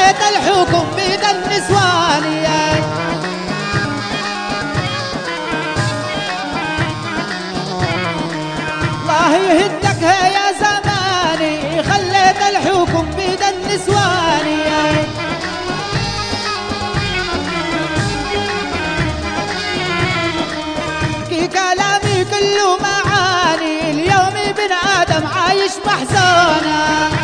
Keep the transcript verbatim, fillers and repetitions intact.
خليت الحكم بيد النسوان. الله يهدك يا زماني خليت الحكم بيد النسوان. كلامي كله معاني اليوم ابن آدم عايش محزونا.